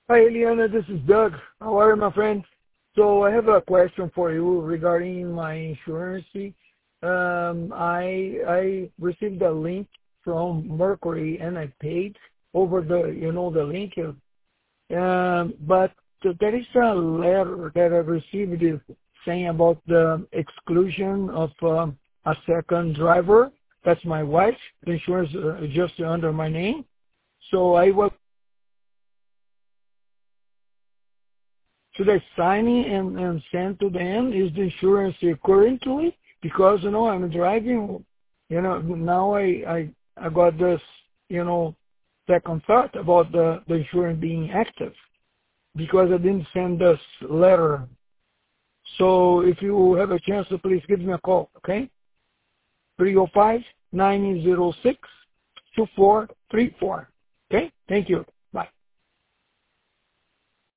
Hi, Eliana. This is Doug. How are you, my friend? So I have a question for you regarding my insurance. I received a link from Mercury and I paid over the link. But there is a letter that I received saying about the exclusion of a second driver. That's my wife. The insurance is just under my name. So I was should I sign it and send to them? Is the insurance currently? Because, I'm driving, now I got this, second thought about the insurance being active because I didn't send this letter. So if you have a chance, to please give me a call, okay? 305-906-2434. Okay? Thank you.